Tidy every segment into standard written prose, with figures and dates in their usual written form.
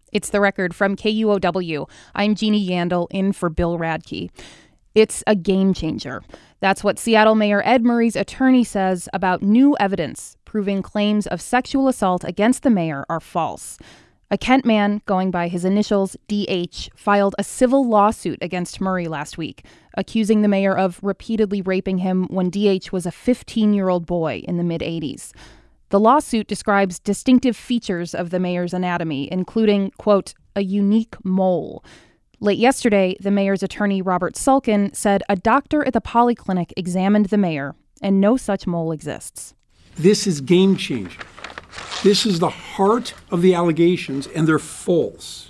It's The Record from KUOW. I'm Jeannie Yandel in for Bill Radke. It's a game changer. That's what Seattle Mayor Ed Murray's attorney says about new evidence proving claims of sexual assault against the mayor are false. A Kent man, going by his initials DH, filed a civil lawsuit against Murray last week, accusing the mayor of repeatedly raping him when DH was a 15-year-old boy in the mid-'80s. The lawsuit describes distinctive features of the mayor's anatomy, including, quote, a unique mole. Late yesterday, the mayor's attorney, Robert Sulkin, said a doctor at the polyclinic examined the mayor, and no such mole exists. This is game-changing. This is the heart of the allegations, and they're false.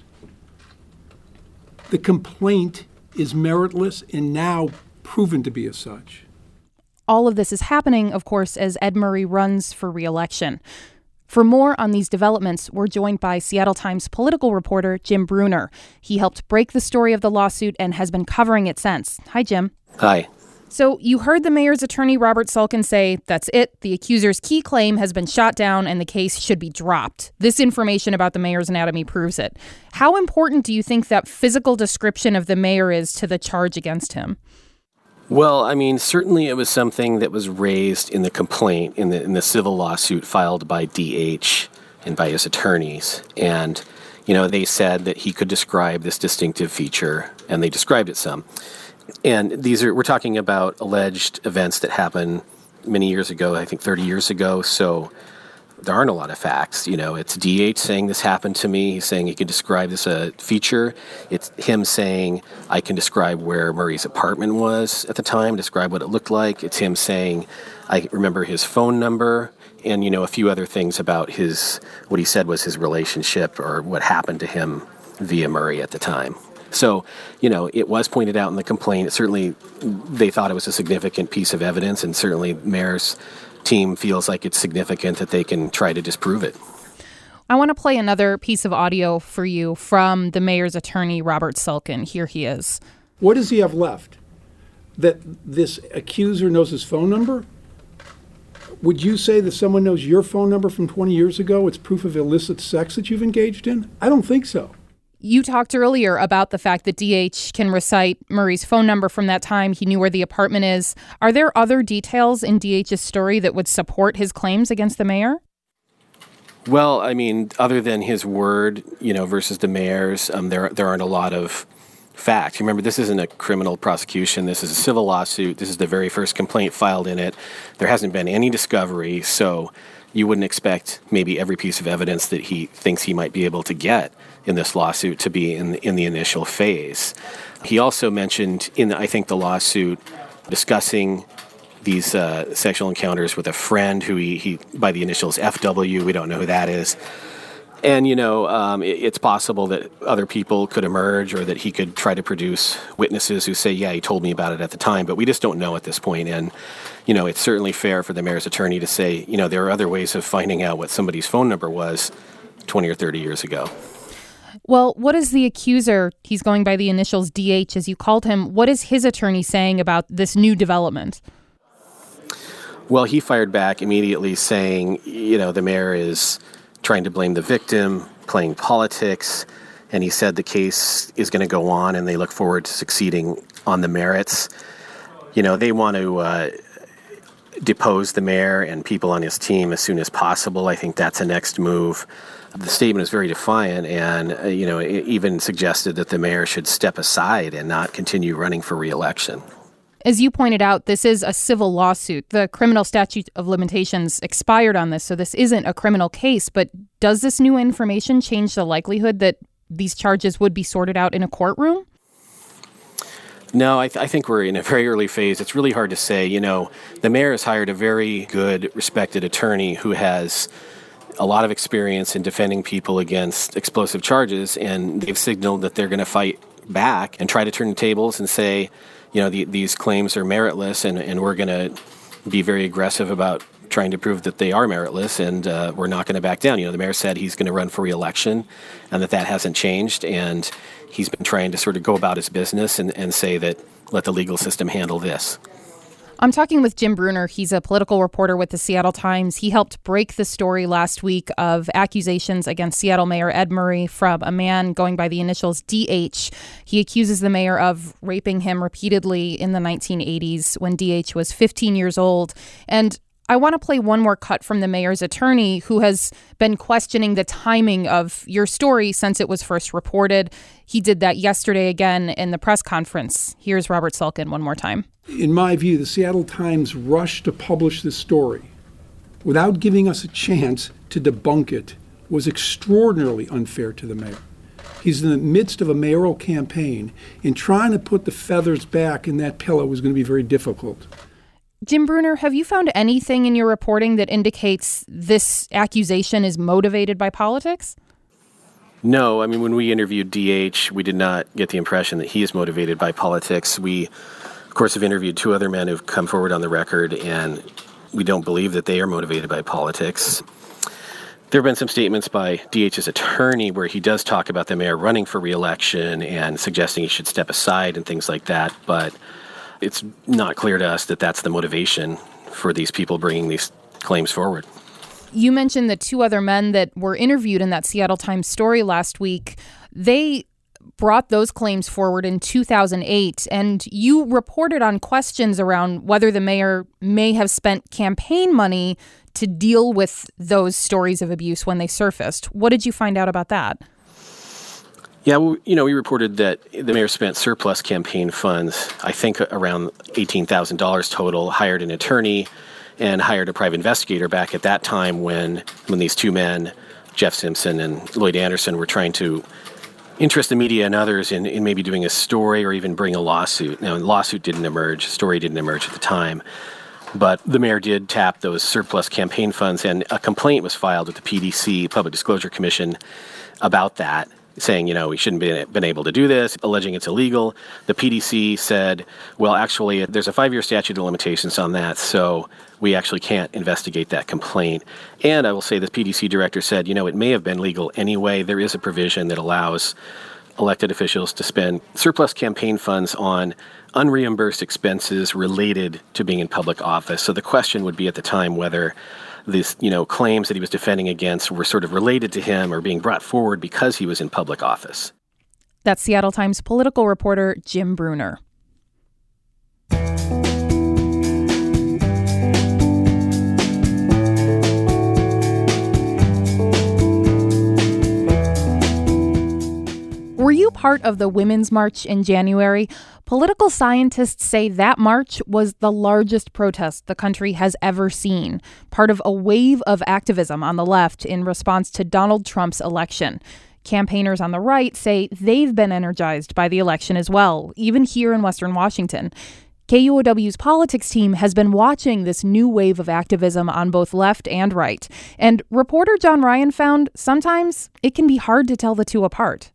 The complaint is meritless and now proven to be as such. All of this is happening, of course, as Ed Murray runs for re-election. For more on these developments, we're joined by Seattle Times political reporter Jim Brunner. He helped break the story of the lawsuit and has been covering it since. Hi, Jim. Hi. So you heard the mayor's attorney, Robert Sulkin, say, that's it. The accuser's key claim has been shot down and the case should be dropped. This information about the mayor's anatomy proves it. How important do you think that physical description of the mayor is to the charge against him? Well, I mean, certainly it was something that was raised in the complaint, in the civil lawsuit filed by DH and by his attorneys. And, they said that he could describe this distinctive feature, and they described it some. And we're talking about alleged events that happened many years ago, I think 30 years ago. So there aren't a lot of facts. It's DH saying this happened to me. He's saying he could describe this feature. It's him saying I can describe where Murray's apartment was at the time, describe what it looked like. It's him saying I remember his phone number and, a few other things about what he said was his relationship or what happened to him via Murray at the time. So, it was pointed out in the complaint. Certainly, they thought it was a significant piece of evidence, and certainly mayor's team feels like it's significant that they can try to disprove it. I want to play another piece of audio for you from the mayor's attorney, Robert Sulkin. Here he is. What does he have left? That this accuser knows his phone number? Would you say that someone knows your phone number from 20 years ago? It's proof of illicit sex that you've engaged in? I don't think so. You talked earlier about the fact that DH can recite Murray's phone number from that time. He knew where the apartment is. Are there other details in DH's story that would support his claims against the mayor? Well, I mean, other than his word, versus the mayor's, there aren't a lot of facts. Remember, this isn't a criminal prosecution. This is a civil lawsuit. This is the very first complaint filed in it. There hasn't been any discovery, so you wouldn't expect maybe every piece of evidence that he thinks he might be able to get in this lawsuit to be in the initial phase. He also mentioned in, I think, the lawsuit discussing these sexual encounters with a friend who he by the initials FW, we don't know who that is. And, it's possible that other people could emerge or that he could try to produce witnesses who say, yeah, he told me about it at the time, but we just don't know at this point. And, it's certainly fair for the mayor's attorney to say, there are other ways of finding out what somebody's phone number was 20 or 30 years ago. Well, what is the accuser, he's going by the initials DH as you called him, what is his attorney saying about this new development? Well, he fired back immediately saying, the mayor is trying to blame the victim, playing politics, and he said the case is going to go on and they look forward to succeeding on the merits. They want to depose the mayor and people on his team as soon as possible. I think that's a next move. The statement is very defiant and, it even suggested that the mayor should step aside and not continue running for re-election. As you pointed out, this is a civil lawsuit. The criminal statute of limitations expired on this, so this isn't a criminal case. But does this new information change the likelihood that these charges would be sorted out in a courtroom? No, I think we're in a very early phase. It's really hard to say. The mayor has hired a very good, respected attorney who has a lot of experience in defending people against explosive charges, and they've signaled that they're going to fight back and try to turn the tables and say, these claims are meritless, and we're going to be very aggressive about trying to prove that they are meritless, and we're not going to back down. The mayor said he's going to run for re-election, and that hasn't changed, and he's been trying to sort of go about his business and say that let the legal system handle this. I'm talking with Jim Brunner. He's a political reporter with the Seattle Times. He helped break the story last week of accusations against Seattle Mayor Ed Murray from a man going by the initials DH. He accuses the mayor of raping him repeatedly in the 1980s when DH was 15 years old. And I want to play one more cut from the mayor's attorney, who has been questioning the timing of your story since it was first reported. He did that yesterday again in the press conference. Here's Robert Sulkin one more time. In my view, the Seattle Times rushed to publish this story without giving us a chance to debunk it was extraordinarily unfair to the mayor. He's in the midst of a mayoral campaign, and trying to put the feathers back in that pillow is going to be very difficult. Jim Brunner, have you found anything in your reporting that indicates this accusation is motivated by politics? No, I mean, when we interviewed DH, we did not get the impression that he is motivated by politics. We, of course, have interviewed two other men who've come forward on the record, and we don't believe that they are motivated by politics. There have been some statements by DH's attorney where he does talk about the mayor running for re-election and suggesting he should step aside and things like that, but it's not clear to us that that's the motivation for these people bringing these claims forward. You mentioned the two other men that were interviewed in that Seattle Times story last week. They brought those claims forward in 2008, and you reported on questions around whether the mayor may have spent campaign money to deal with those stories of abuse when they surfaced. What did you find out about that? Yeah, well, we reported that the mayor spent surplus campaign funds, I think around $18,000 total, hired an attorney and hired a private investigator back at that time when these two men, Jeff Simpson and Lloyd Anderson, were trying to interest the media and others in maybe doing a story or even bring a lawsuit. Now, a lawsuit didn't emerge, a story didn't emerge at the time, but the mayor did tap those surplus campaign funds, and a complaint was filed with the PDC, Public Disclosure Commission, about that, saying, we shouldn't have been able to do this, alleging it's illegal. The PDC said, well, actually, there's a 5-year statute of limitations on that, so we actually can't investigate that complaint. And I will say the PDC director said, it may have been legal anyway. There is a provision that allows elected officials to spend surplus campaign funds on unreimbursed expenses related to being in public office. So the question would be at the time whether these, claims that he was defending against were sort of related to him or being brought forward because he was in public office. That's Seattle Times political reporter Jim Brunner. Were you part of the Women's March in January? Political scientists say that march was the largest protest the country has ever seen, part of a wave of activism on the left in response to Donald Trump's election. Campaigners on the right say they've been energized by the election as well, even here in Western Washington. KUOW's politics team has been watching this new wave of activism on both left and right. And reporter John Ryan found sometimes it can be hard to tell the two apart.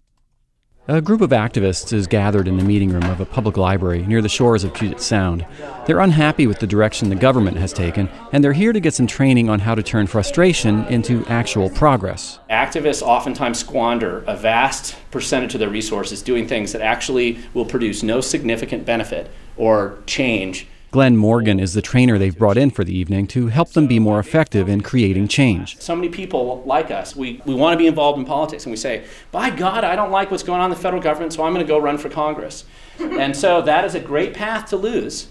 A group of activists is gathered in the meeting room of a public library near the shores of Puget Sound. They're unhappy with the direction the government has taken, and they're here to get some training on how to turn frustration into actual progress. Activists oftentimes squander a vast percentage of their resources doing things that actually will produce no significant benefit or change. Glenn Morgan is the trainer they've brought in for the evening to help them be more effective in creating change. So many people like us, we want to be involved in politics, and we say, by God, I don't like what's going on in the federal government, so I'm going to go run for Congress. And so that is a great path to lose,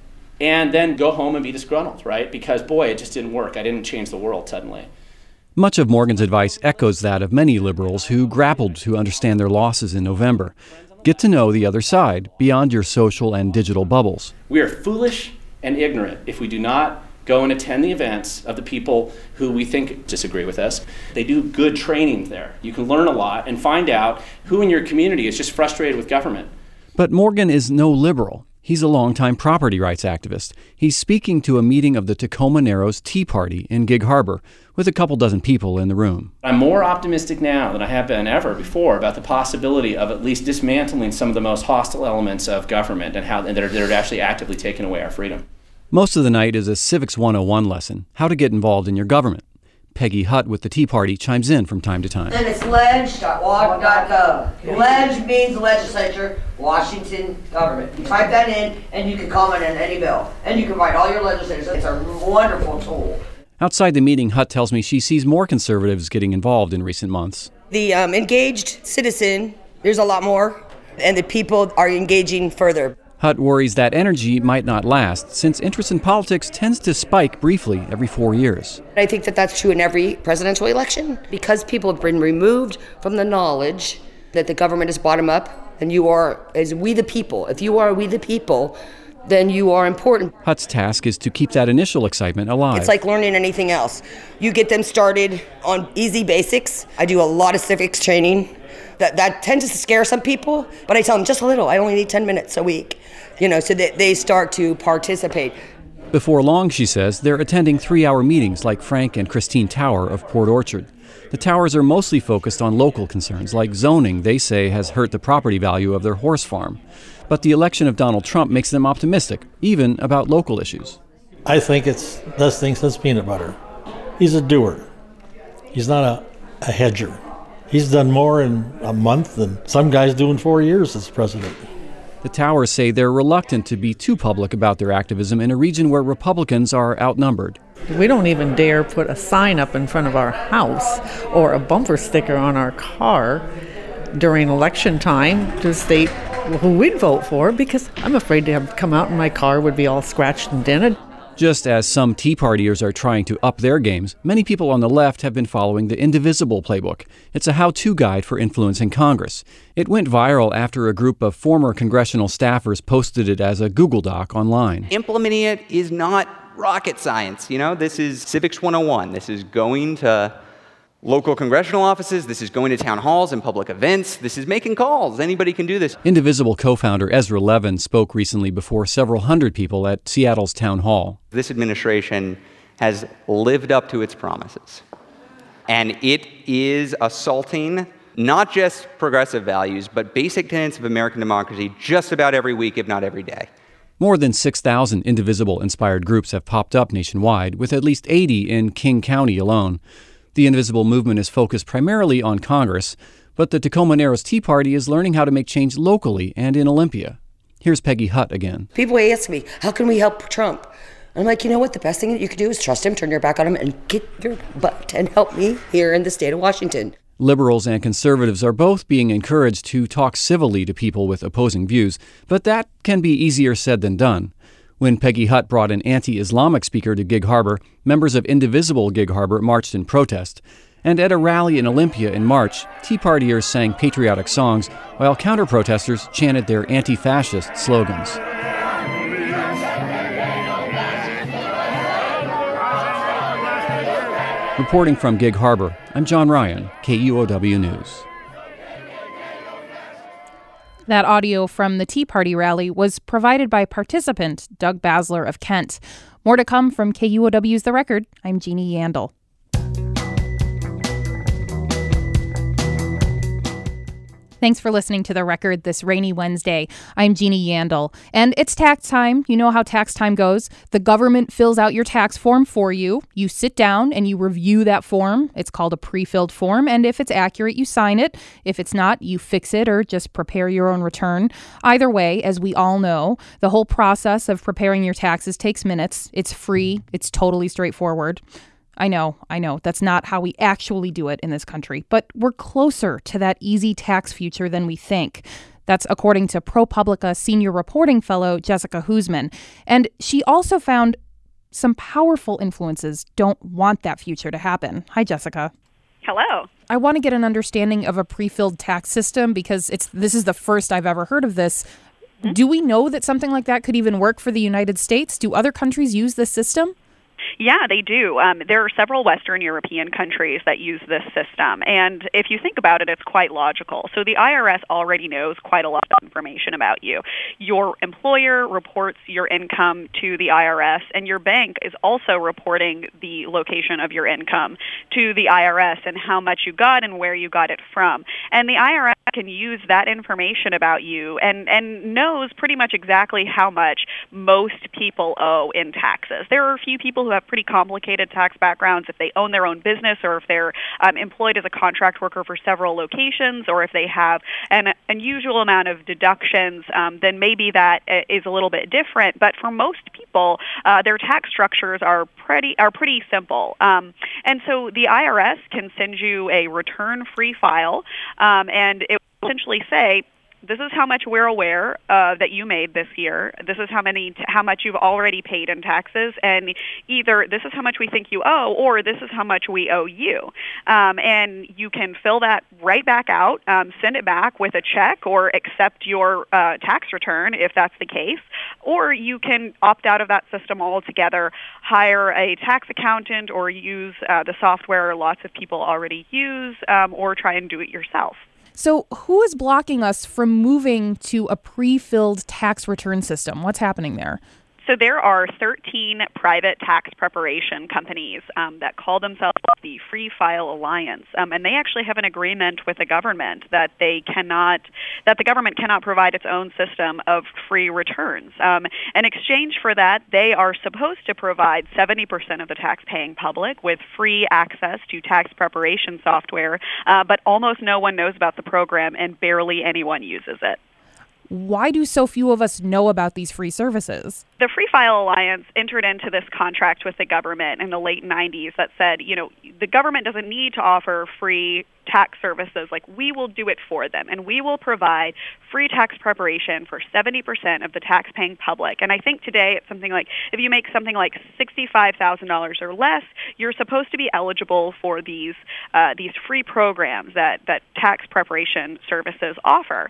and then go home and be disgruntled, right? Because, boy, it just didn't work. I didn't change the world suddenly. Much of Morgan's advice echoes that of many liberals who grappled to understand their losses in November. Get to know the other side beyond your social and digital bubbles. We are foolish and ignorant if we do not go and attend the events of the people who we think disagree with us. They do good training there. You can learn a lot and find out who in your community is just frustrated with government. But Morgan is no liberal. He's a longtime property rights activist. He's speaking to a meeting of the Tacoma Narrows Tea Party in Gig Harbor with a couple dozen people in the room. I'm more optimistic now than I have been ever before about the possibility of at least dismantling some of the most hostile elements of government and how that are actually actively taking away our freedom. Most of the night is a Civics 101 lesson, how to get involved in your government. Peggy Hutt with the Tea Party chimes in from time to time. And it's ledge.washington.gov. Ledge means legislature, Washington government. You type that in, and you can comment on any bill. And you can write all your legislators. It's a wonderful tool. Outside the meeting, Hutt tells me she sees more conservatives getting involved in recent months. The engaged citizen, there's a lot more, and the people are engaging further. Hutt worries that energy might not last, since interest in politics tends to spike briefly every 4 years. I think that that's true in every presidential election, because people have been removed from the knowledge that the government is bottom up, and you are as we the people. If you are we the people, then you are important. Hutt's task is to keep that initial excitement alive. It's like learning anything else. You get them started on easy basics. I do a lot of civics training. That tends to scare some people, but I tell them just a little. I only need 10 minutes a week, so that they start to participate. Before long, she says, they're attending 3-hour meetings like Frank and Christine Tower of Port Orchard. The Towers are mostly focused on local concerns, like zoning they say has hurt the property value of their horse farm. But the election of Donald Trump makes them optimistic, even about local issues. I think it's less things since peanut butter. He's a doer. He's not a hedger. He's done more in a month than some guys do in 4 years as president. The Towers say they're reluctant to be too public about their activism in a region where Republicans are outnumbered. We don't even dare put a sign up in front of our house or a bumper sticker on our car during election time to state who we'd vote for, because I'm afraid to have come out and my car would be all scratched and dented. Just as some Tea Partiers are trying to up their games, many people on the left have been following the Indivisible playbook. It's a how-to guide for influencing Congress. It went viral after a group of former congressional staffers posted it as a Google Doc online. Implementing it is not rocket science. This is Civics 101. This is going to local congressional offices. This is going to town halls and public events. This is making calls. Anybody can do this. Indivisible co-founder Ezra Levin spoke recently before several hundred people at Seattle's town hall. This administration has lived up to its promises. And it is assaulting not just progressive values, but basic tenets of American democracy just about every week, if not every day. More than 6,000 Indivisible-inspired groups have popped up nationwide, with at least 80 in King County alone. The Indivisible movement is focused primarily on Congress, but the Tacoma Narrows Tea Party is learning how to make change locally and in Olympia. Here's Peggy Hutt again. People ask me, how can we help Trump? I'm like, you know what? The best thing that you could do is trust him, turn your back on him, and get your butt and help me here in the state of Washington. Liberals and conservatives are both being encouraged to talk civilly to people with opposing views, but that can be easier said than done. When Peggy Hutt brought an anti-Islamic speaker to Gig Harbor, members of Indivisible Gig Harbor marched in protest. And at a rally in Olympia in March, Tea Partiers sang patriotic songs while counter-protesters chanted their anti-fascist slogans. Reporting from Gig Harbor, I'm John Ryan, KUOW News. That audio from the Tea Party rally was provided by participant Doug Basler of Kent. More to come from KUOW's The Record. I'm Jeannie Yandel. Thanks for listening to The Record this rainy Wednesday. I'm Jeannie Yandel. And it's tax time. You know how tax time goes. The government fills out your tax form for you. You sit down and you review that form. It's called a pre-filled form. And if it's accurate, you sign it. If it's not, you fix it or just prepare your own return. Either way, as we all know, the whole process of preparing your taxes takes minutes. It's free. It's totally straightforward. I know. That's not how we actually do it in this country, but we're closer to that easy tax future than we think. That's according to ProPublica senior reporting fellow Jessica Huseman. And she also found some powerful influences don't want that future to happen. Hi, Jessica. Hello. I want to get an understanding of a pre-filled tax system because this is the first I've ever heard of this. Mm-hmm. Do we know that something like that could even work for the United States? Do other countries use this system? Yeah, they do. There are several Western European countries that use this system. And if you think about it, it's quite logical. So the IRS already knows quite a lot of information about you. Your employer reports your income to the IRS, and your bank is also reporting the location of your income to the IRS and how much you got and where you got it from. And the IRS can use that information about you and knows pretty much exactly how much most people owe in taxes. There are a few people who have have pretty complicated tax backgrounds, if they own their own business, or if they're employed as a contract worker for several locations, or if they have an unusual amount of deductions, then maybe that is a little bit different. But for most people, their tax structures are pretty simple. And so the IRS can send you a return-free file, and it will essentially say, this is how much we're aware that you made this year. This is how much you've already paid in taxes, and either this is how much we think you owe, or this is how much we owe you. And you can fill that right back out, send it back with a check, or accept your tax return if that's the case, or you can opt out of that system altogether, hire a tax accountant, or use the software lots of people already use, or try and do it yourself. So who is blocking us from moving to a pre-filled tax return system? What's happening there? So there are 13 private tax preparation companies that call themselves the Free File Alliance, and they actually have an agreement with the government that the government cannot provide its own system of free returns. In exchange for that, they are supposed to provide 70% of the tax-paying public with free access to tax preparation software, but almost no one knows about the program and barely anyone uses it. Why do so few of us know about these free services? The Free File Alliance entered into this contract with the government in the late 90s that said, the government doesn't need to offer free tax services. Like, we will do it for them, and we will provide free tax preparation for 70% of the tax-paying public. And I think today it's something like, if you make something like $65,000 or less, you're supposed to be eligible for these free programs that tax preparation services offer.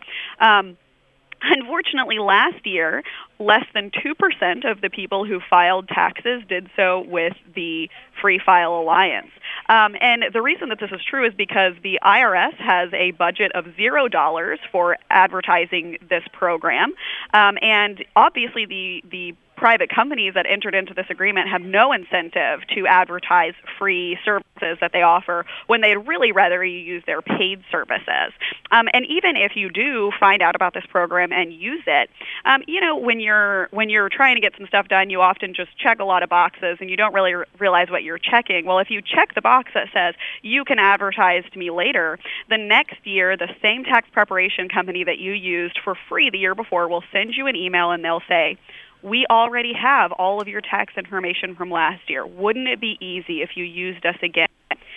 Unfortunately, last year, less than 2% of the people who filed taxes did so with the Free File Alliance. And the reason that this is true is because the IRS has a budget of $0 for advertising this program. And obviously, the private companies that entered into this agreement have no incentive to advertise free services that they offer when they'd really rather you use their paid services. And even if you do find out about this program and use it, when you're trying to get some stuff done, you often just check a lot of boxes and you don't really realize what you're checking. Well, if you check the box that says you can advertise to me later, the next year the same tax preparation company that you used for free the year before will send you an email and they'll say, we already have all of your tax information from last year. Wouldn't it be easy if you used us again?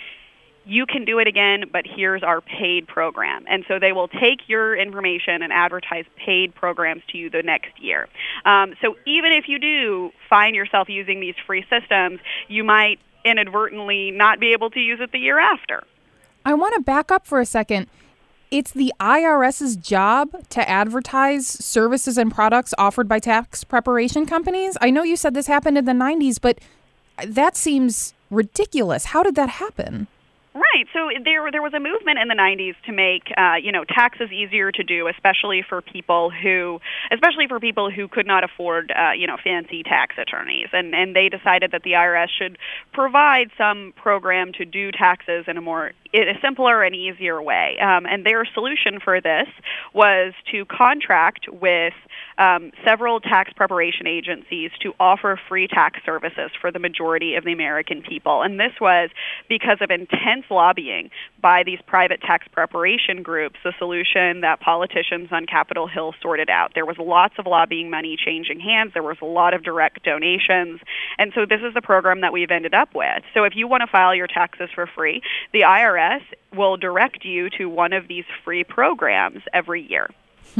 You can do it again, but here's our paid program. And so they will take your information and advertise paid programs to you the next year. So even if you do find yourself using these free systems, you might inadvertently not be able to use it the year after. I want to back up for a second. It's the IRS's job to advertise services and products offered by tax preparation companies. I know you said this happened in the 90s, but that seems ridiculous. How did that happen? Right. So there was a movement in the 90s to make taxes easier to do, especially for people who could not afford fancy tax attorneys, and they decided that the IRS should provide some program to do taxes in a simpler and easier way. And their solution for this was to contract with several tax preparation agencies to offer free tax services for the majority of the American people. And this was because of intense lobbying by these private tax preparation groups, the solution that politicians on Capitol Hill sorted out. There was lots of lobbying money changing hands. There was a lot of direct donations. And so this is the program that we've ended up with. So if you want to file your taxes for free, the IRS will direct you to one of these free programs every year.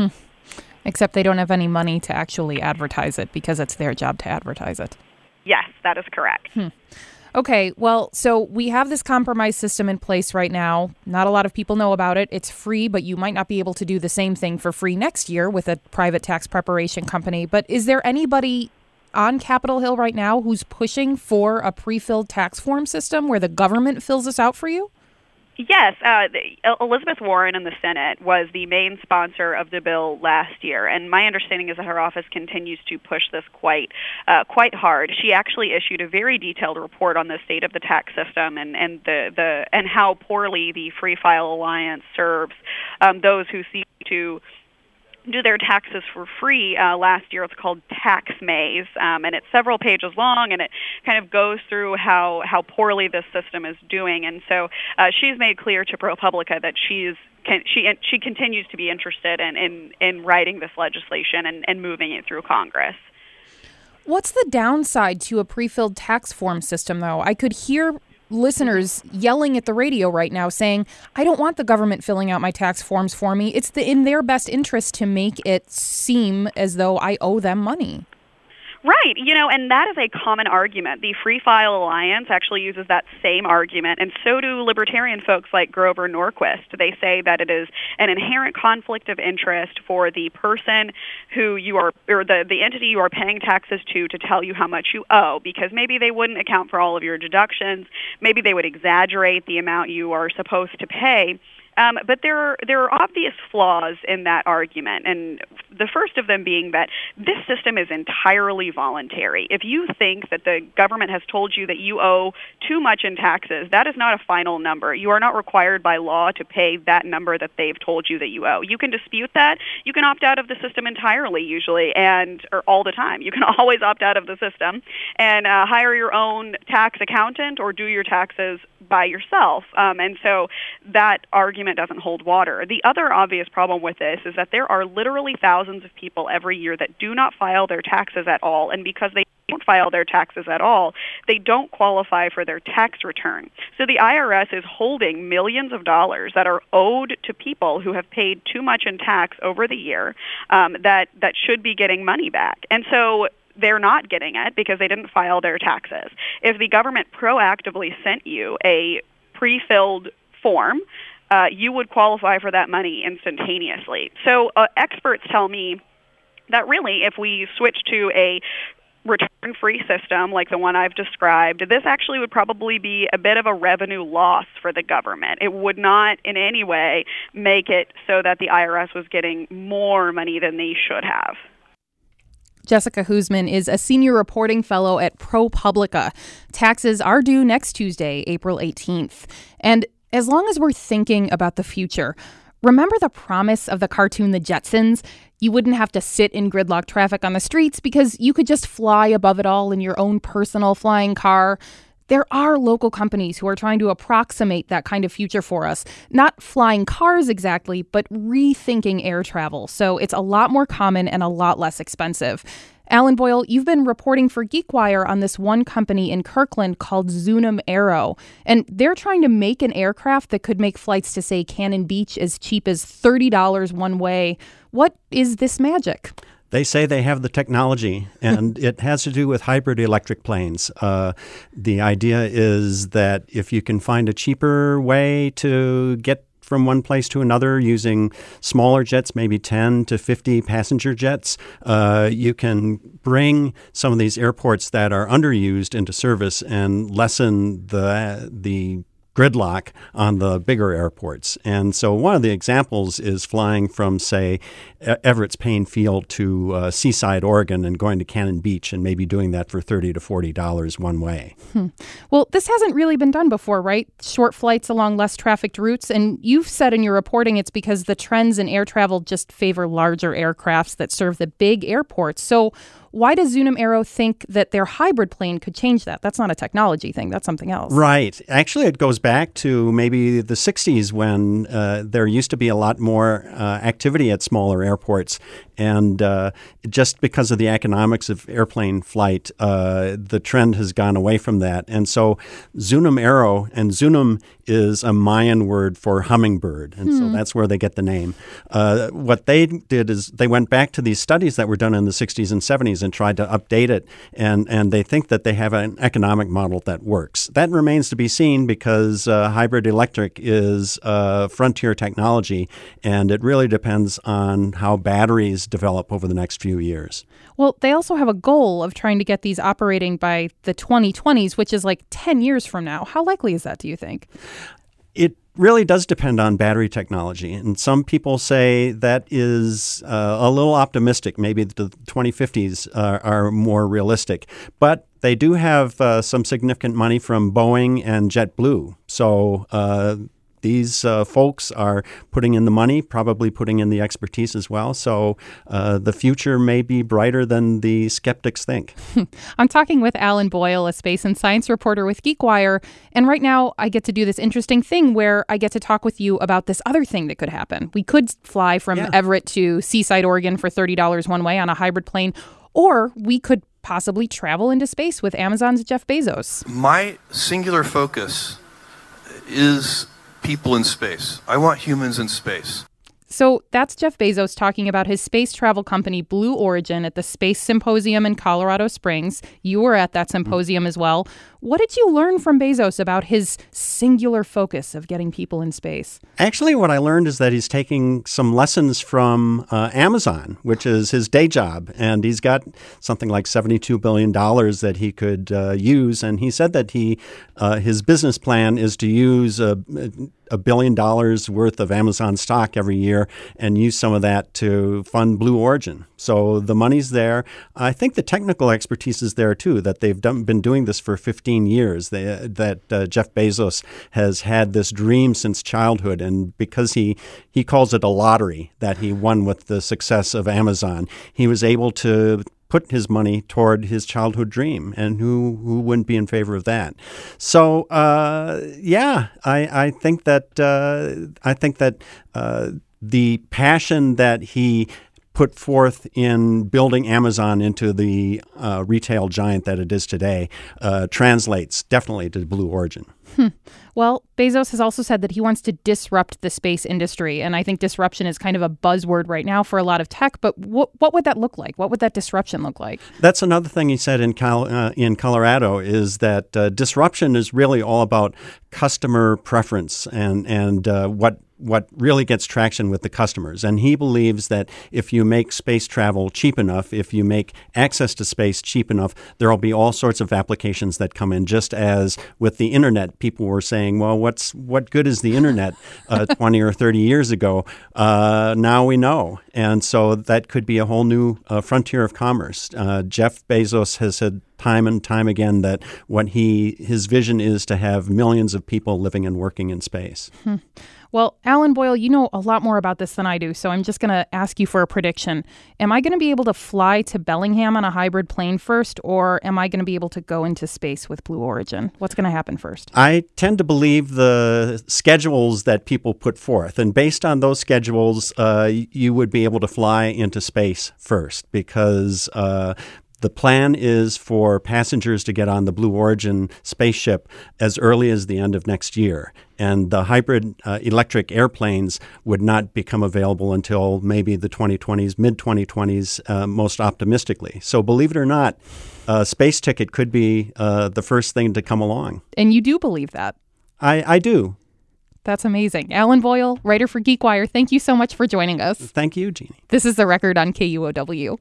Except they don't have any money to actually advertise it because it's their job to advertise it. Yes, that is correct. Okay, well, so we have this compromise system in place right now. Not a lot of people know about it. It's free, but you might not be able to do the same thing for free next year with a private tax preparation company. But is there anybody on Capitol Hill right now who's pushing for a pre-filled tax form system where the government fills this out for you? Yes, Elizabeth Warren in the Senate was the main sponsor of the bill last year, and my understanding is that her office continues to push this quite hard. She actually issued a very detailed report on the state of the tax system and how poorly the Free File Alliance serves those who seek to do their taxes for free last year. It's called Tax Maze, and it's several pages long, and it kind of goes through how poorly this system is doing. And so she's made clear to ProPublica that she continues to be interested in writing this legislation and moving it through Congress. What's the downside to a pre-filled tax form system, though? I could hear listeners yelling at the radio right now saying, I don't want the government filling out my tax forms for me. It's in their best interest to make it seem as though I owe them money. Right, and that is a common argument. The Free File Alliance actually uses that same argument, and so do libertarian folks like Grover Norquist. They say that it is an inherent conflict of interest for the person who you are, or the entity you are paying taxes to tell you how much you owe, because maybe they wouldn't account for all of your deductions, maybe they would exaggerate the amount you are supposed to pay. But there are obvious flaws in that argument, and the first of them being that this system is entirely voluntary. If you think that the government has told you that you owe too much in taxes, that is not a final number. You are not required by law to pay that number that they've told you that you owe. You can dispute that. You can opt out of the system entirely, usually, or all the time. You can always opt out of the system and hire your own tax accountant or do your taxes by yourself. And so that argument doesn't hold water. The other obvious problem with this is that there are literally thousands of people every year that do not file their taxes at all, and because they don't file their taxes at all, they don't qualify for their tax return. So the IRS is holding millions of dollars that are owed to people who have paid too much in tax over the year that should be getting money back. And so they're not getting it because they didn't file their taxes. If the government proactively sent you a pre-filled form, you would qualify for that money instantaneously. So experts tell me that really if we switch to a return-free system like the one I've described, this actually would probably be a bit of a revenue loss for the government. It would not in any way make it so that the IRS was getting more money than they should have. Jessica Huseman is a senior reporting fellow at ProPublica. Taxes are due next Tuesday, April 18th. And as long as we're thinking about the future, remember the promise of the cartoon The Jetsons? You wouldn't have to sit in gridlock traffic on the streets because you could just fly above it all in your own personal flying car. There are local companies who are trying to approximate that kind of future for us. Not flying cars exactly, but rethinking air travel. So it's a lot more common and a lot less expensive. Alan Boyle, you've been reporting for GeekWire on this one company in Kirkland called Zunum Aero, and they're trying to make an aircraft that could make flights to, say, Cannon Beach as cheap as $30 one way. What is this magic? They say they have the technology, and it has to do with hybrid electric planes. The idea is that if you can find a cheaper way to get from one place to another using smaller jets, maybe 10 to 50 passenger jets, you can bring some of these airports that are underused into service and lessen the gridlock on the bigger airports. And so one of the examples is flying from, say, Everett's Payne Field to Seaside, Oregon, and going to Cannon Beach and maybe doing that for $30 to $40 one way. Well, this hasn't really been done before, right? Short flights along less trafficked routes. And you've said in your reporting it's because the trends in air travel just favor larger aircrafts that serve the big airports. So why does Zunum Aero think that their hybrid plane could change that? That's not a technology thing. That's something else. Right. Actually, it goes back to maybe the 60s when there used to be a lot more activity at smaller airports. And just because of the economics of airplane flight, the trend has gone away from that. And so Zunum Aero, and Zunum is a Mayan word for hummingbird. And so that's where they get the name. What they did is they went back to these studies that were done in the 60s and 70s and tried to update it. And they think that they have an economic model that works. That remains to be seen because hybrid electric is frontier technology. And it really depends on how batteries develop over the next few years. Well, they also have a goal of trying to get these operating by the 2020s, which is like 10 years from now. How likely is that, do you think? It really does depend on battery technology. And some people say that is a little optimistic. Maybe the 2050s are more realistic. But they do have some significant money from Boeing and JetBlue. So these folks are putting in the money, probably putting in the expertise as well. So the future may be brighter than the skeptics think. I'm talking with Alan Boyle, a space and science reporter with GeekWire. And right now I get to do this interesting thing where I get to talk with you about this other thing that could happen. We could fly from Everett to Seaside, Oregon for $30 one way on a hybrid plane, or we could possibly travel into space with Amazon's Jeff Bezos. My singular focus is people in space. I want humans in space. So that's Jeff Bezos talking about his space travel company, Blue Origin, at the Space Symposium in Colorado Springs. You were at that symposium as well. What did you learn from Bezos about his singular focus of getting people in space? Actually, what I learned is that he's taking some lessons from Amazon, which is his day job. And he's got something like $72 billion that he could use. And he said that his business plan is to use $1 billion worth of Amazon stock every year and use some of that to fund Blue Origin. So the money's there. I think the technical expertise is there, too, that they've been doing this for 15 years, that Jeff Bezos has had this dream since childhood. And because he calls it a lottery that he won with the success of Amazon, he was able to put his money toward his childhood dream, and who wouldn't be in favor of that? So, I think that the passion that he put forth in building Amazon into the retail giant that it is today translates definitely to Blue Origin. Well, Bezos has also said that he wants to disrupt the space industry. And I think disruption is kind of a buzzword right now for a lot of tech. But what would that look like? What would that disruption look like? That's another thing he said in Colorado is that disruption is really all about customer preference and what really gets traction with the customers. And he believes that if you make space travel cheap enough, if you make access to space cheap enough, there will be all sorts of applications that come in. Just as with the internet, people were saying, well, what good is the internet 20 or 30 years ago? Now we know. And so that could be a whole new frontier of commerce. Jeff Bezos has said time and time again that his vision is to have millions of people living and working in space. Well, Alan Boyle, you know a lot more about this than I do, so I'm just going to ask you for a prediction. Am I going to be able to fly to Bellingham on a hybrid plane first, or am I going to be able to go into space with Blue Origin? What's going to happen first? I tend to believe the schedules that people put forth, and based on those schedules, you would be able to fly into space first, because the plan is for passengers to get on the Blue Origin spaceship as early as the end of next year. And the hybrid electric airplanes would not become available until maybe the 2020s, mid-2020s, most optimistically. So believe it or not, a space ticket could be the first thing to come along. And you do believe that? I do. That's amazing. Alan Boyle, writer for GeekWire, thank you so much for joining us. Thank you, Jeannie. This is The Record on KUOW.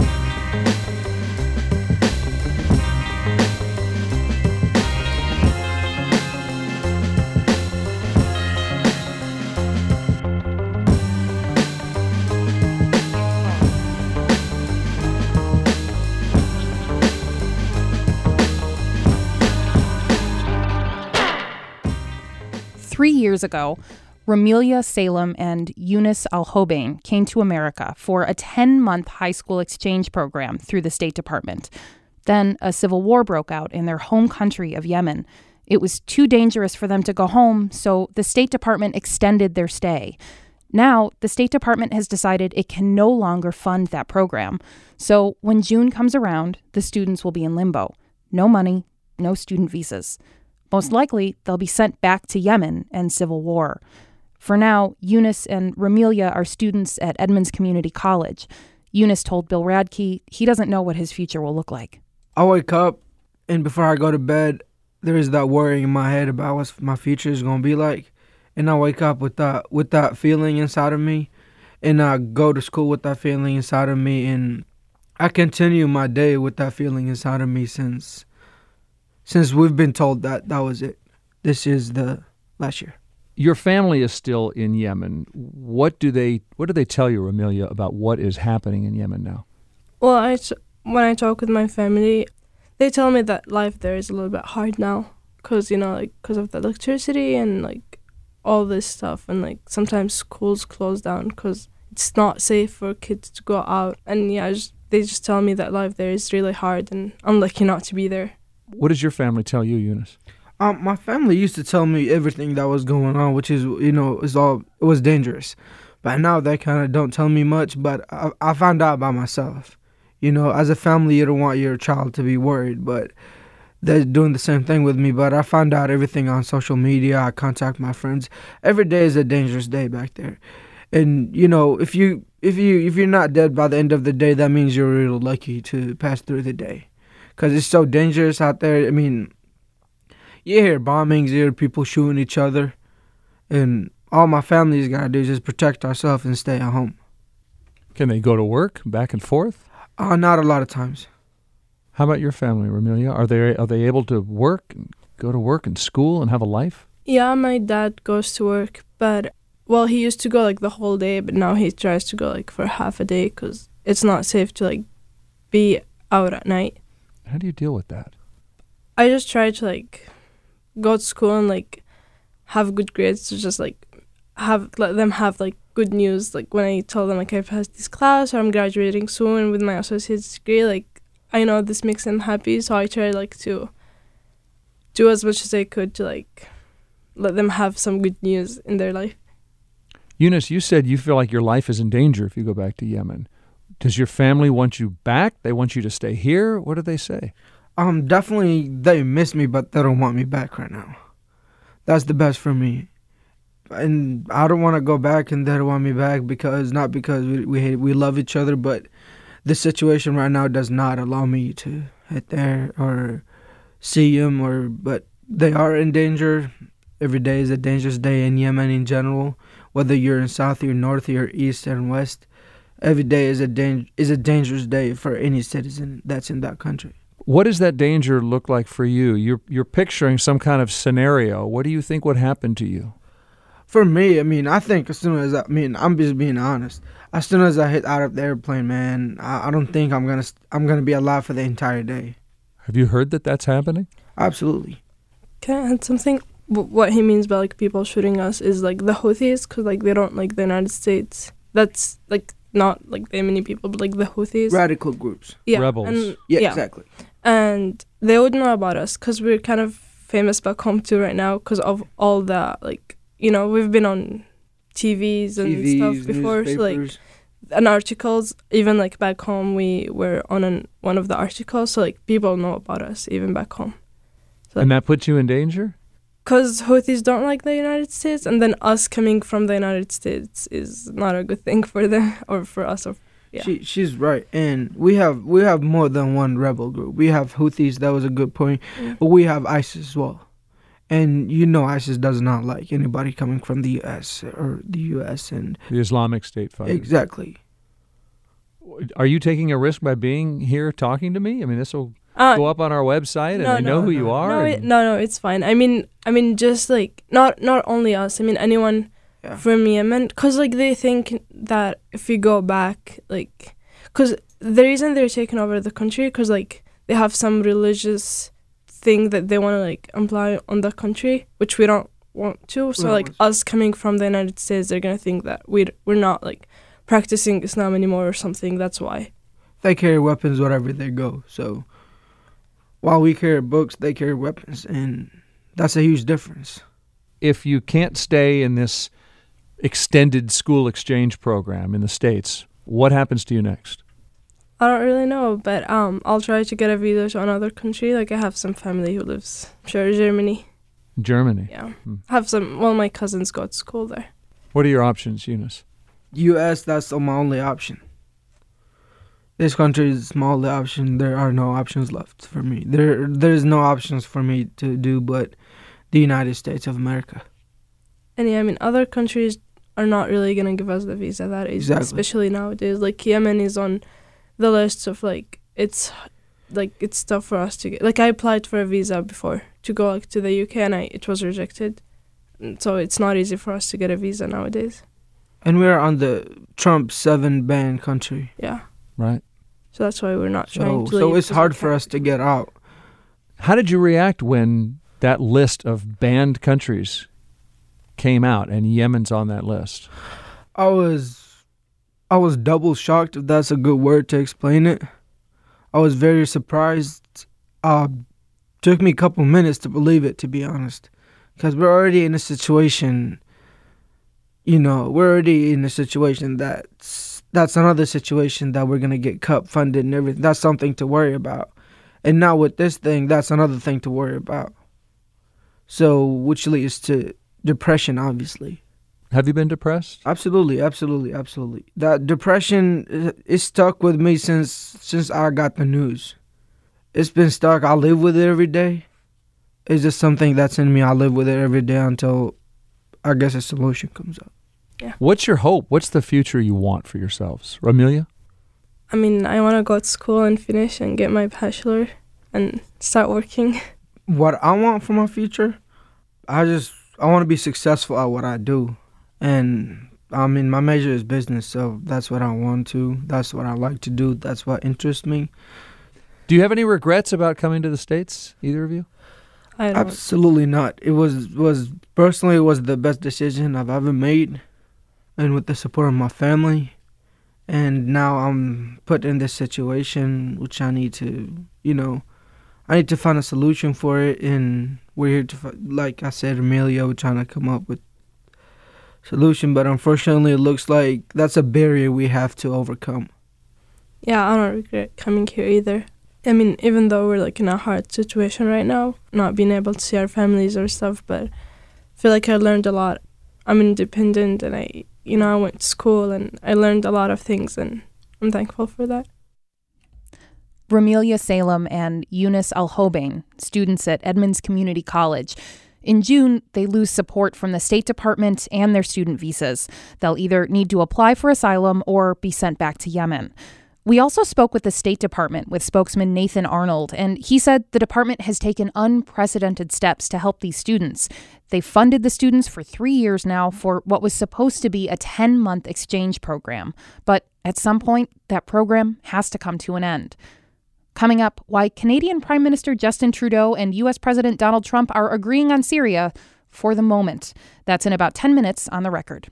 Three years ago, Ramelia Salem and Eunice Alhobain came to America for a 10-month high school exchange program through the State Department. Then a civil war broke out in their home country of Yemen. It was too dangerous for them to go home, so the State Department extended their stay. Now, the State Department has decided it can no longer fund that program. So when June comes around, the students will be in limbo. No money, no student visas. Most likely, they'll be sent back to Yemen and civil war. For now, Eunice and Ramelia are students at Edmonds Community College. Eunice told Bill Radke he doesn't know what his future will look like. I wake up, and before I go to bed, there is that worry in my head about what my future is going to be like. And I wake up with that feeling inside of me, and I go to school with that feeling inside of me, and I continue my day with that feeling inside of me since we've been told that was it. This is the last year. Your family is still in Yemen. What do they tell you, Ramelia, about what is happening in Yemen now? Well, when I talk with my family, they tell me that life there is a little bit hard now because of the electricity and all this stuff, and like sometimes schools close down because it's not safe for kids to go out. And yeah, they just tell me that life there is really hard, and I'm lucky not to be there. What does your family tell you, Eunice? My family used to tell me everything that was going on, which is, it was dangerous. But now they kind of don't tell me much, but I found out by myself. As a family, you don't want your child to be worried, but they're doing the same thing with me. But I found out everything on social media. I contact my friends. Every day is a dangerous day back there. And, if you're not dead by the end of the day, that means you're really lucky to pass through the day. Because it's so dangerous out there. I mean, you hear bombings, you hear people shooting each other. And all my family's got to do is just protect ourselves and stay at home. Can they go to work back and forth? Not a lot of times. How about your family, Romelia? Are they able to work, go to work and school and have a life? Yeah, my dad goes to work, but, he used to go, like, the whole day, but now he tries to go, like, for half a day because it's not safe to, like, be out at night. How do you deal with that? I just try to, like, go to school and, like, have good grades to just, like, let them have, like, good news. Like, when I tell them, like, I passed this class or I'm graduating soon with my associate's degree, like, I know this makes them happy, so I try, like, to do as much as I could to, like, let them have some good news in their life. Eunice, you said you feel like your life is in danger if you go back to Yemen. Does your family want you back? They want you to stay here? What do they say? Definitely they miss me, but they don't want me back right now. That's the best for me. And I don't want to go back and they don't want me back not because we love each other, but the situation right now does not allow me to head there or see them, but they are in danger. Every day is a dangerous day in Yemen in general, whether you're in South or North or East and West. Every day is a dangerous day for any citizen that's in that country. What does that danger look like for you? You're picturing some kind of scenario. What do you think would happen to you? For me, I think as soon as I'm just being honest. As soon as I hit out of the airplane, man, I don't think I'm gonna be alive for the entire day. Have you heard that that's happening? Absolutely. Can I add something? What he means by, like, people shooting us is, like, the Houthis, because, like, they don't like the United States. That's, like, not, like, that many people, but, like, the Houthis. Radical groups. Yeah. Rebels. And, yeah, exactly. And they would know about us because we're kind of famous back home, too, right now because of all the, like, we've been on TVs and stuff before. So, like, and articles, even, like, back home, we were on one of the articles. So, like, people know about us, even back home. So, and that puts you in danger? Because Houthis don't like the United States, and then us coming from the United States is not a good thing for them or for us. Yeah. She's right, and we have more than one rebel group. We have Houthis, that was a good point, but we have ISIS as well. And ISIS does not like anybody coming from the U.S. or the U.S. and the Islamic State fighters. Exactly. Are you taking a risk by being here talking to me? This will go up on our website, and I know who you are. No, it's fine. I mean, just, like, not only us. Anyone from Yemen, because, like, they think that if we go back, like, because the reason they're taking over the country, because, like, they have some religious thing that they want to, like, imply on the country, which we don't want to. So, like, us coming from the United States, they're gonna think that we're not, like, practicing Islam anymore or something. That's why. They carry weapons wherever they go. So while we carry books, they carry weapons, and that's a huge difference. If you can't stay in this extended school exchange program in the States, what happens to you next? I don't really know, but I'll try to get a visa to another country. Like, I have some family who lives, Germany. Germany? Yeah. My cousins go to school there. What are your options, Eunice? U.S., that's my only option. This country is my only option. There are no options left for me. There's no options for me to do but the United States of America. And other countries are not really going to give us the visa that easy, exactly. Especially nowadays. Like, Yemen is on the list of, like, it's tough for us to get. Like, I applied for a visa before to go, like, to the UK, and it was rejected. And so it's not easy for us to get a visa nowadays. And we're on the Trump 7 ban country. Yeah. Right. So that's why we're not trying to leave. So it's hard for us to get out. How did you react when that list of banned countries came out and Yemen's on that list? I was double shocked, if that's a good word to explain it. I was very surprised. Took me a couple minutes to believe it, to be honest, because we're already in a situation. We're already in a situation that's another situation that we're gonna get cut funded and everything. That's something to worry about, and now with this thing, that's another thing to worry about. So, which leads to depression, obviously. Have you been depressed? Absolutely. That depression is stuck with me since I got the news. It's been stuck. I live with it every day. It's just something that's in me. I live with it every day until, I guess, a solution comes up. Yeah. What's your hope? What's the future you want for yourselves? Ramelia? I mean, I want to go to school and finish and get my bachelor and start working. What I want for my future, I want to be successful at what I do. And, I mean, my major is business, so that's what I want to. That's what I like to do. That's what interests me. Do you have any regrets about coming to the States, either of you? I don't. Absolutely not. It was the best decision I've ever made, and with the support of my family. And now I'm put in this situation, which I need to, I need to find a solution for it. And we're here to, like I said, Amelia, we're trying to come up with solution, but unfortunately it looks like that's a barrier we have to overcome. Yeah, I don't regret coming here either. I mean, even though we're in a hard situation right now, not being able to see our families or stuff, but I feel like I learned a lot. I'm independent, and I went to school and I learned a lot of things, and I'm thankful for that. Ramelia Salem and Eunice Alhobain, students at Edmonds Community College. In June, they lose support from the State Department and their student visas. They'll either need to apply for asylum or be sent back to Yemen. We also spoke with the State Department with spokesman Nathan Arnold, and he said the department has taken unprecedented steps to help these students. They've funded the students for 3 years now for what was supposed to be a 10-month exchange program. But at some point, that program has to come to an end. Coming up, why Canadian Prime Minister Justin Trudeau and U.S. President Donald Trump are agreeing on Syria for the moment. That's in about 10 minutes on The Record.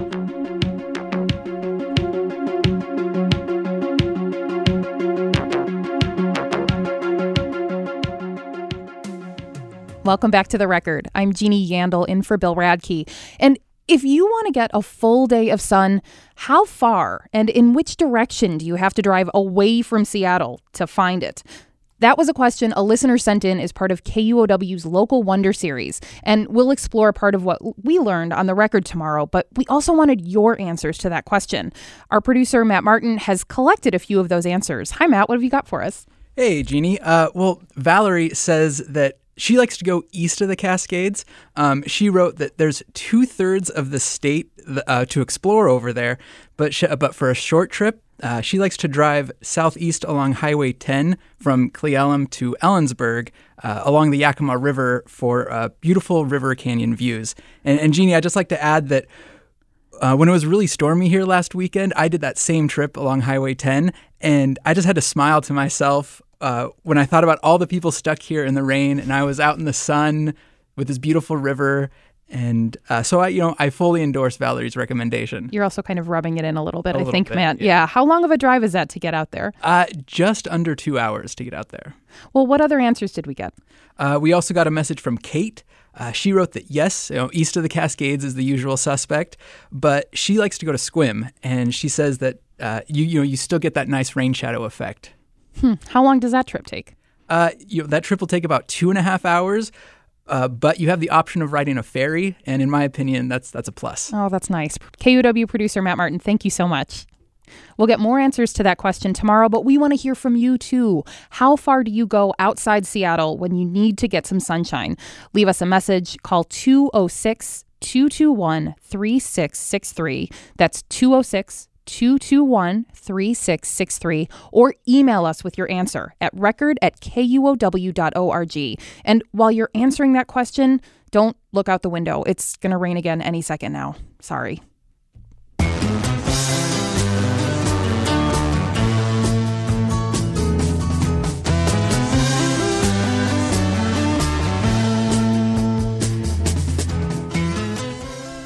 Welcome back to The Record. I'm Jeannie Yandel in for Bill Radke. And if you want to get a full day of sun, how far and in which direction do you have to drive away from Seattle to find it? That was a question a listener sent in as part of KUOW's Local Wonder series, and we'll explore part of what we learned on The Record tomorrow, but we also wanted your answers to that question. Our producer, Matt Martin, has collected a few of those answers. Hi, Matt. What have you got for us? Hey, Jeannie. Well, Valerie says that she likes to go east of the Cascades. She wrote that there's 2/3 of the state to explore over there, but for a short trip, she likes to drive southeast along Highway 10 from Cle Elum to Ellensburg along the Yakima River for beautiful river canyon views. And Jeannie, I'd just like to add that when it was really stormy here last weekend, I did that same trip along Highway 10, and I just had to smile to myself when I thought about all the people stuck here in the rain, and I was out in the sun with this beautiful river. And so I fully endorse Valerie's recommendation. You're also kind of rubbing it in a little bit, I think, bit, Matt. Yeah. How long of a drive is that to get out there? Just under 2 hours to get out there. Well, what other answers did we get? We also got a message from Kate. She wrote that yes, east of the Cascades is the usual suspect, but she likes to go to Sequim, and she says that you still get that nice rain shadow effect. How long does that trip take? That trip will take about 2.5 hours. But you have the option of riding a ferry, and in my opinion, that's a plus. Oh, that's nice. KUOW producer Matt Martin, thank you so much. We'll get more answers to that question tomorrow, but we want to hear from you too. How far do you go outside Seattle when you need to get some sunshine? Leave us a message. Call 206-221-3663. That's 206-221-3663, or email us with your answer at record@kuow.org. And while you're answering that question, don't look out the window. It's going to rain again any second now. Sorry.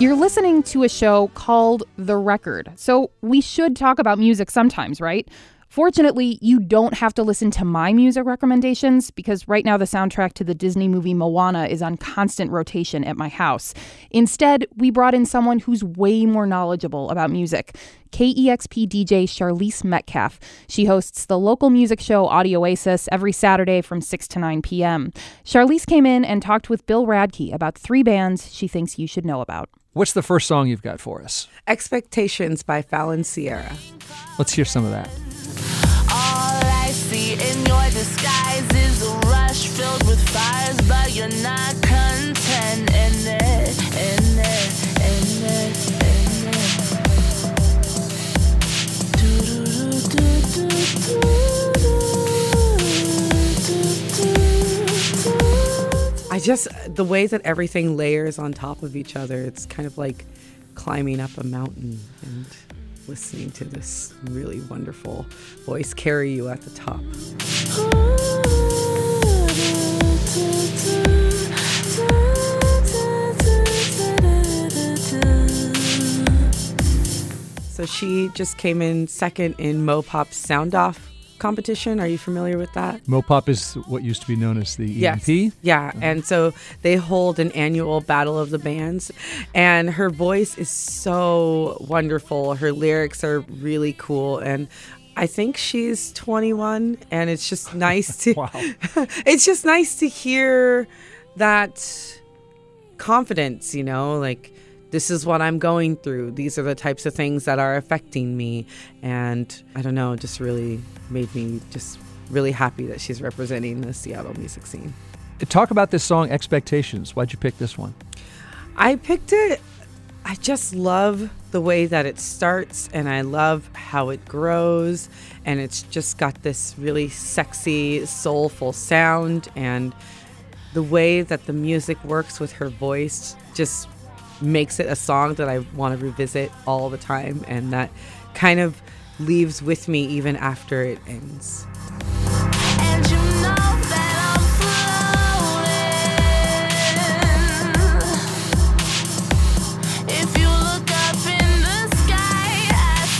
You're listening to a show called The Record, so we should talk about music sometimes, right? Fortunately, you don't have to listen to my music recommendations because right now the soundtrack to the Disney movie Moana is on constant rotation at my house. Instead, we brought in someone who's way more knowledgeable about music. KEXP DJ Charlize Metcalf. She hosts the local music show Audio Oasis every Saturday from 6 to 9 p.m. Charlize came in and talked with Bill Radke about 3 bands she thinks you should know about. What's the first song you've got for us? Expectations by Fallon Sierra. Let's hear some of that. All I see in your disguise is a rush filled with fires, but you're not content in it, in it, in it, in it. The way that everything layers on top of each other, it's kind of like climbing up a mountain and listening to this really wonderful voice carry you at the top. So she just came in second in Mopop's Sound Off competition. Are you familiar with that? Mopop is what used to be known as the EMP? Yes. Yeah, and so they hold an annual Battle of the Bands, and her voice is so wonderful. Her lyrics are really cool, and I think she's 21, and it's just nice to wow. It's just nice to hear that confidence, you know, like, this is what I'm going through. These are the types of things that are affecting me. And I don't know, just really made me just really happy that she's representing the Seattle music scene. Talk about this song, Expectations. Why'd you pick this one? I picked it. I just love the way that it starts, and I love how it grows. And it's just got this really sexy, soulful sound. And the way that the music works with her voice just makes it a song that I want to revisit all the time, and that kind of leaves with me even after it ends. And you know that I'm floating. If you look up in the sky,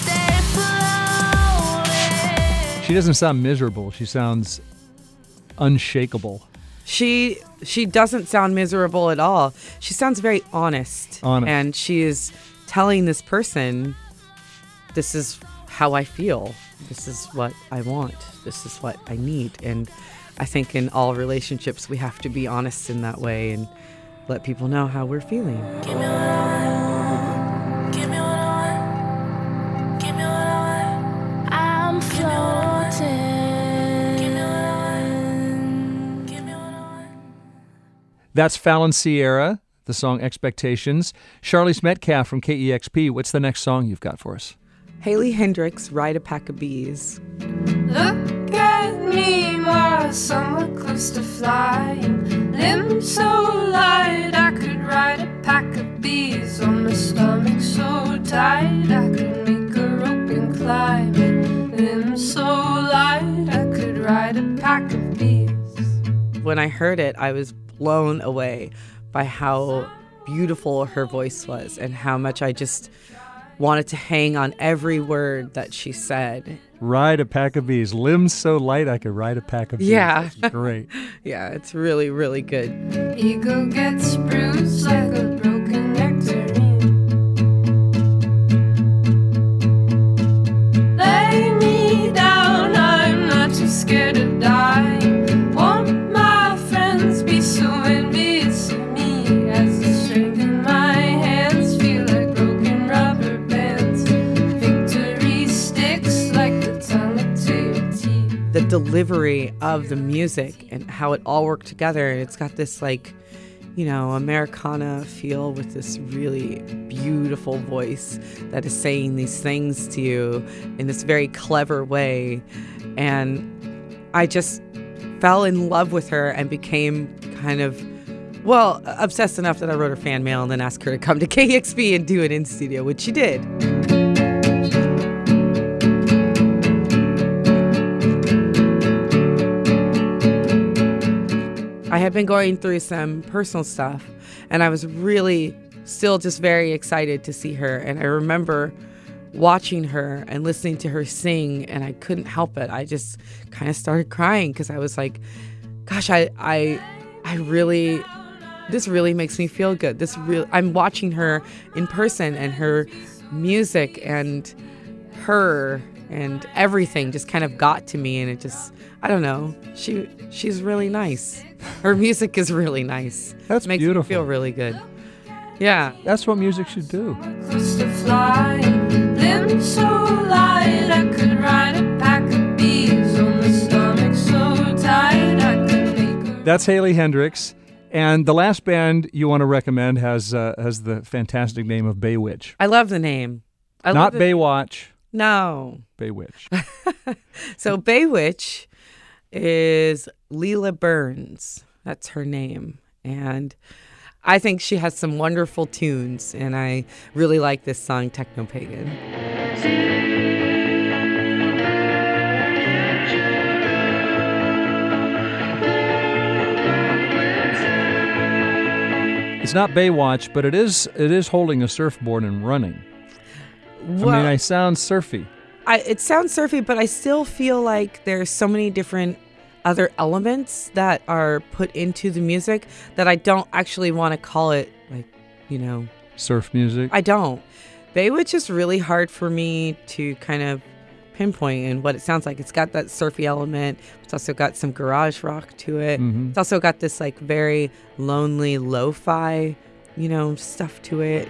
I stay floating. She doesn't sound miserable. She sounds unshakable. She doesn't sound miserable at all. She sounds very honest. And she is telling this person, this is how I feel. This is what I want. This is what I need. And I think in all relationships, we have to be honest in that way and let people know how we're feeling. Give me what I want. Give me what I want. Give me what I want. I'm floating. That's Fallon Sierra, the song Expectations. Charlize Metcalf from KEXP. What's the next song you've got for us? Haley Hendrix, Ride a Pack of Bees. Look at me, my somewhere close to flying. Limbs so light, I could ride a pack of bees. On my stomach so tight, I could make a rope and climb it. Limbs so light, I could ride a pack of bees. When I heard it, I was blown away by how beautiful her voice was and how much I just wanted to hang on every word that she said. Ride a pack of bees. Limbs so light I could ride a pack of bees. Yeah. That's great. Yeah, it's really, really good. Ego gets bruised like a broken nectarine. Lay me down, I'm not too scared of dying. Won't my friends be so envious of me as the strength in my hands feel like broken rubber bands? Victory sticks like the tongue to your teeth. The delivery of the music and how it all worked together, and it's got this like, you know, Americana feel with this really beautiful voice that is saying these things to you in this very clever way. And I just fell in love with her and became kind of, well, obsessed enough that I wrote her fan mail and then asked her to come to KEXP and do it in studio, which she did. I had been going through some personal stuff, and I was really still just very excited to see her. And I remember watching her and listening to her sing, and I couldn't help it. I just kind of started crying because I was like, gosh, I really, this really makes me feel good. I'm watching her in person, and her music and her and everything just kind of got to me, and it just, I don't know, she's really nice. Her music is really nice. That's makes beautiful. Me feel really good. Yeah. That's what music should do. Close to fly, limbs so light I could ride a pack of bees on the stomach so tight I could make. That's Haley Hendricks. And the last band you want to recommend has the fantastic name of Baywitch. I love the name. Not Baywatch. No. Baywitch. So Baywitch is Leela Burns. That's her name. And I think she has some wonderful tunes, and I really like this song, Techno Pagan. It's not Baywatch, but it is holding a surfboard and running. Well, I mean, I sound surfy. It sounds surfy, but I still feel like there's so many different other elements that are put into the music that I don't actually want to call it, like, surf music. I don't. Baywitch is really hard for me to kind of pinpoint in what it sounds like. It's got that surfy element. It's also got some garage rock to it. Mm-hmm. It's also got this like very lonely lo-fi, stuff to it.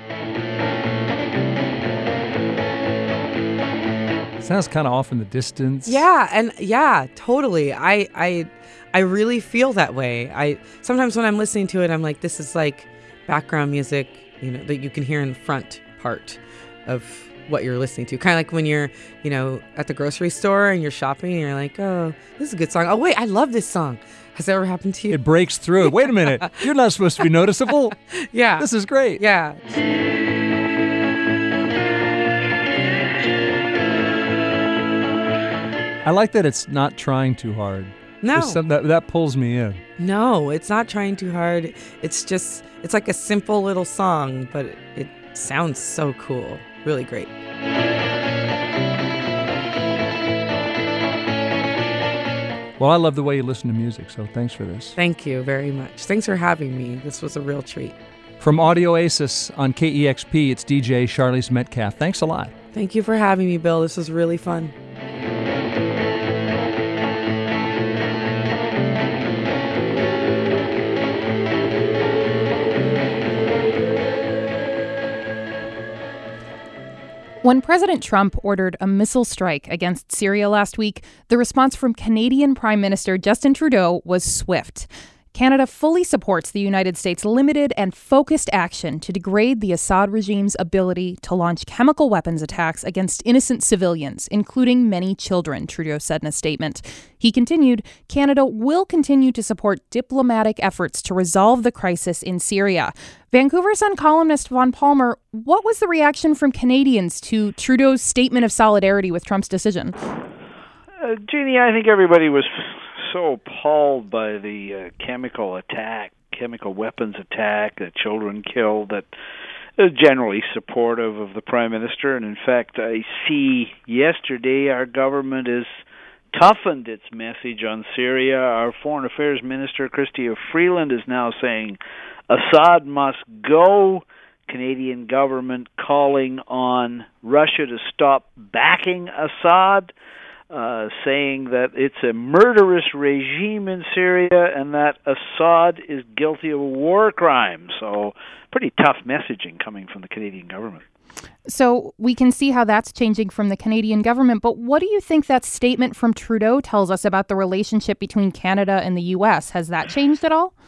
Sounds kind of off in the distance. Yeah, totally. I really feel that way. Sometimes when I'm listening to it, I'm like, this is like background music, that you can hear in the front part of what you're listening to. Kind of like when you're, at the grocery store and you're shopping and you're like, oh, this is a good song. Oh, wait, I love this song. Has that ever happened to you? It breaks through. Wait a minute. You're not supposed to be noticeable. Yeah. This is great. Yeah. I like that it's not trying too hard. No. That pulls me in. No, it's not trying too hard. It's like a simple little song, but it sounds so cool. Really great. Well, I love the way you listen to music, so thanks for this. Thank you very much. Thanks for having me. This was a real treat. From Audio Oasis on KEXP, it's DJ Charlize Metcalf. Thanks a lot. Thank you for having me, Bill. This was really fun. When President Trump ordered a missile strike against Syria last week, the response from Canadian Prime Minister Justin Trudeau was swift. Canada fully supports the United States' limited and focused action to degrade the Assad regime's ability to launch chemical weapons attacks against innocent civilians, including many children, Trudeau said in a statement. He continued, Canada will continue to support diplomatic efforts to resolve the crisis in Syria. Vancouver Sun columnist Vaughn Palmer, what was the reaction from Canadians to Trudeau's statement of solidarity with Trump's decision? Jeannie, I think everybody was so appalled by the chemical weapons attack, the children killed, that generally supportive of the Prime Minister. And in fact, I see yesterday our government has toughened its message on Syria. Our Foreign Affairs Minister, Chrystia Freeland, is now saying Assad must go. Canadian government calling on Russia to stop backing Assad. Saying that it's a murderous regime in Syria and that Assad is guilty of a war crime. So pretty tough messaging coming from the Canadian government. So we can see how that's changing from the Canadian government, but what do you think that statement from Trudeau tells us about the relationship between Canada and the U.S.? Has that changed at all?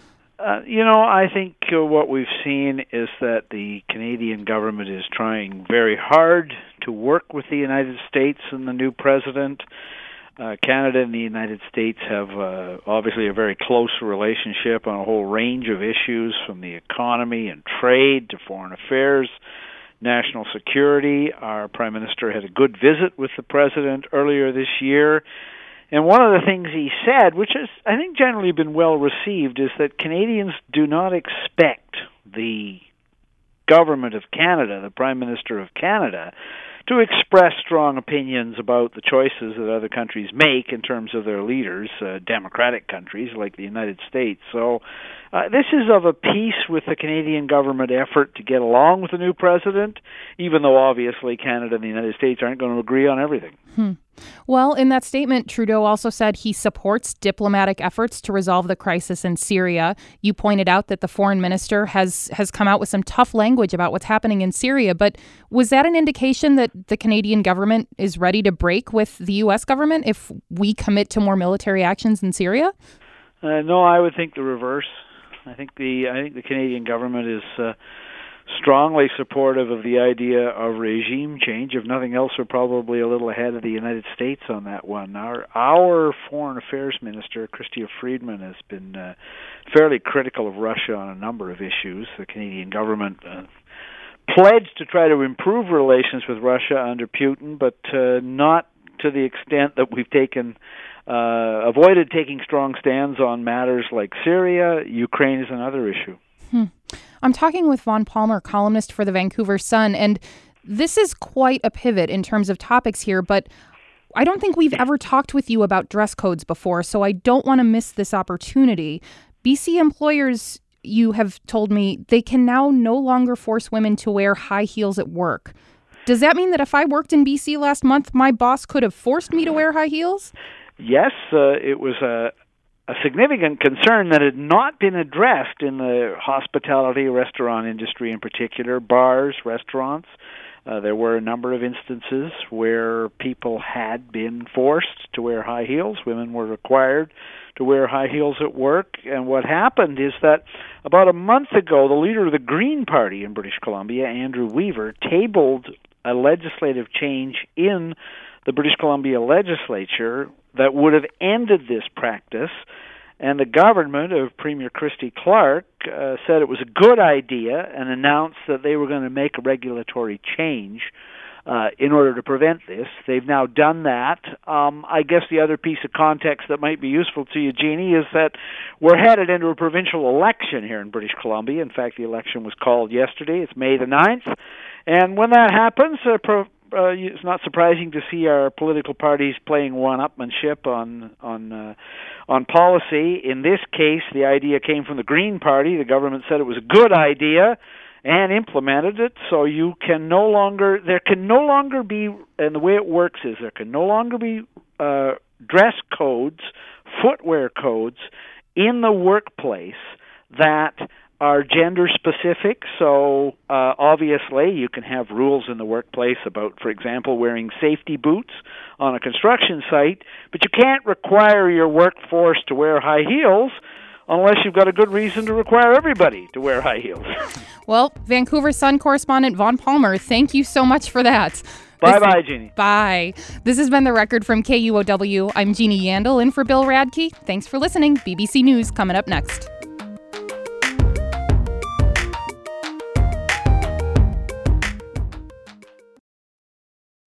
I think what we've seen is that the Canadian government is trying very hard to work with the United States and the new president. Canada and the United States have obviously a very close relationship on a whole range of issues, from the economy and trade to foreign affairs, national security. Our Prime Minister had a good visit with the president earlier this year. And one of the things he said, which has, I think, generally been well received, is that Canadians do not expect the government of Canada, the Prime Minister of Canada, to express strong opinions about the choices that other countries make in terms of their leaders, democratic countries like the United States. So this is of a piece with the Canadian government effort to get along with the new president, even though obviously Canada and the United States aren't going to agree on everything. Well, in that statement, Trudeau also said he supports diplomatic efforts to resolve the crisis in Syria. You pointed out that the foreign minister has come out with some tough language about what's happening in Syria. But was that an indication that the Canadian government is ready to break with the U.S. government if we commit to more military actions in Syria? No, I would think the reverse. I think the Canadian government is strongly supportive of the idea of regime change. If nothing else, we're probably a little ahead of the United States on that one. Our Foreign Affairs Minister, Chrystia Freeland, has been fairly critical of Russia on a number of issues. The Canadian government pledged to try to improve relations with Russia under Putin, but not to the extent that we've avoided taking strong stands on matters like Syria. Ukraine is another issue. I'm talking with Vaughn Palmer, columnist for the Vancouver Sun, and this is quite a pivot in terms of topics here, but I don't think we've ever talked with you about dress codes before, so I don't want to miss this opportunity. BC employers, you have told me, they can now no longer force women to wear high heels at work. Does that mean that if I worked in BC last month, my boss could have forced me to wear high heels? Yes, it was a significant concern that had not been addressed in the hospitality restaurant industry in particular, bars, restaurants. There were a number of instances where people had been forced to wear high heels. Women were required to wear high heels at work. And what happened is that about a month ago, the leader of the Green Party in British Columbia, Andrew Weaver, tabled a legislative change in the British Columbia legislature that would have ended this practice, and the government of Premier Christy Clark said it was a good idea and announced that they were going to make a regulatory change in order to prevent this. They've now done that. I guess the other piece of context that might be useful to you, Jeannie, is that we're headed into a provincial election here in British Columbia. In fact, the election was called yesterday. It's May the 9th. And when that happens, it's not surprising to see our political parties playing one-upmanship on policy. In this case, the idea came from the Green Party. The government said it was a good idea and implemented it. So there can no longer be, and the way it works is there can no longer be dress codes, footwear codes in the workplace that are gender specific. So obviously you can have rules in the workplace about, for example, wearing safety boots on a construction site, but you can't require your workforce to wear high heels unless you've got a good reason to require everybody to wear high heels. Well, Vancouver Sun correspondent Vaughn Palmer, thank you so much for that. Bye-bye, Jeannie. Bye. This has been The Record from KUOW. I'm Jeannie Yandel in for Bill Radke. Thanks for listening. BBC News coming up next.